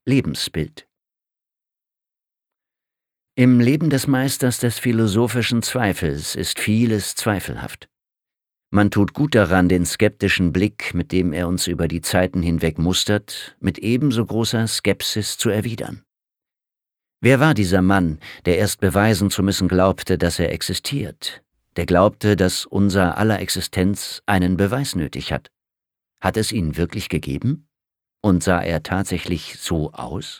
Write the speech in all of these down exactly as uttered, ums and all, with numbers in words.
Lebensbild. Im Leben des Meisters des philosophischen Zweifels ist vieles zweifelhaft. Man tut gut daran, den skeptischen Blick, mit dem er uns über die Zeiten hinweg mustert, mit ebenso großer Skepsis zu erwidern. Wer war dieser Mann, der erst beweisen zu müssen glaubte, dass er existiert, der glaubte, dass unser aller Existenz einen Beweis nötig hat? Hat es ihn wirklich gegeben? Und sah er tatsächlich so aus?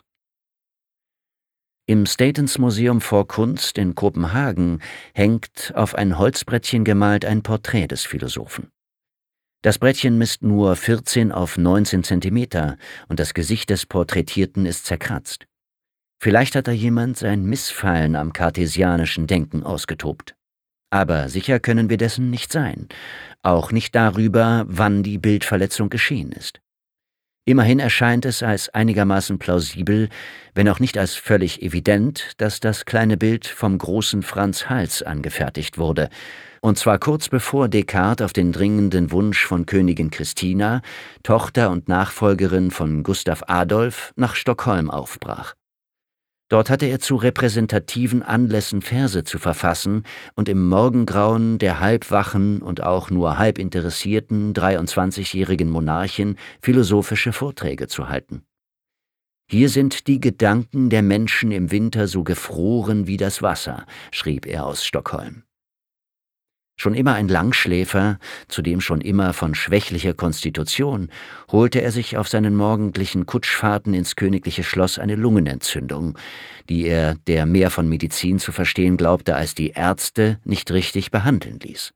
Im Statens Museum for Kunst in Kopenhagen hängt auf ein Holzbrettchen gemalt ein Porträt des Philosophen. Das Brettchen misst nur vierzehn auf neunzehn Zentimeter und das Gesicht des Porträtierten ist zerkratzt. Vielleicht hat da jemand sein Missfallen am kartesianischen Denken ausgetobt. Aber sicher können wir dessen nicht sein, auch nicht darüber, wann die Bildverletzung geschehen ist. Immerhin erscheint es als einigermaßen plausibel, wenn auch nicht als völlig evident, dass das kleine Bild vom großen Franz Hals angefertigt wurde, und zwar kurz bevor Descartes auf den dringenden Wunsch von Königin Christina, Tochter und Nachfolgerin von Gustav Adolf, nach Stockholm aufbrach. Dort hatte er zu repräsentativen Anlässen Verse zu verfassen und im Morgengrauen der halbwachen und auch nur halb interessierten dreiundzwanzigjährigen Monarchin philosophische Vorträge zu halten. »Hier sind die Gedanken der Menschen im Winter so gefroren wie das Wasser«, schrieb er aus Stockholm. Schon immer ein Langschläfer, zudem schon immer von schwächlicher Konstitution, holte er sich auf seinen morgendlichen Kutschfahrten ins königliche Schloss eine Lungenentzündung, die er, der mehr von Medizin zu verstehen glaubte als die Ärzte, nicht richtig behandeln ließ.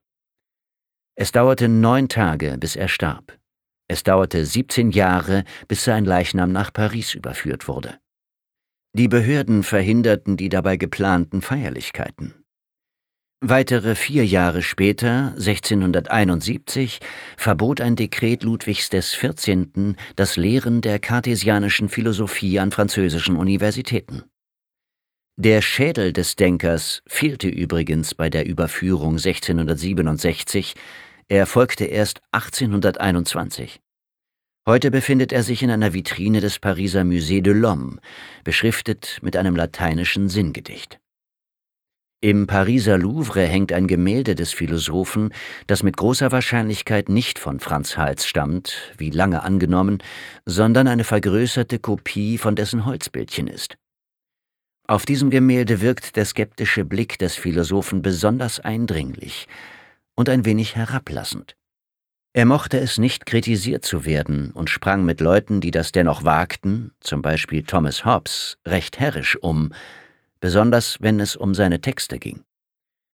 Es dauerte neun Tage, bis er starb. Es dauerte siebzehn Jahre, bis sein Leichnam nach Paris überführt wurde. Die Behörden verhinderten die dabei geplanten Feierlichkeiten. Weitere vier Jahre später, sechzehnhunderteinundsiebzig, verbot ein Dekret Ludwigs des Vierzehnten das Lehren der kartesianischen Philosophie an französischen Universitäten. Der Schädel des Denkers fehlte übrigens bei der Überführung sechzehnhundertsiebenundsechzig, er folgte erst achtzehnhunderteinundzwanzig. Heute befindet er sich in einer Vitrine des Pariser Musée de l'Homme, beschriftet mit einem lateinischen Sinngedicht. Im Pariser Louvre hängt ein Gemälde des Philosophen, das mit großer Wahrscheinlichkeit nicht von Franz Hals stammt, wie lange angenommen, sondern eine vergrößerte Kopie von dessen Holzbildchen ist. Auf diesem Gemälde wirkt der skeptische Blick des Philosophen besonders eindringlich und ein wenig herablassend. Er mochte es nicht, kritisiert zu werden und sprang mit Leuten, die das dennoch wagten, zum Beispiel Thomas Hobbes, recht herrisch um, besonders wenn es um seine Texte ging.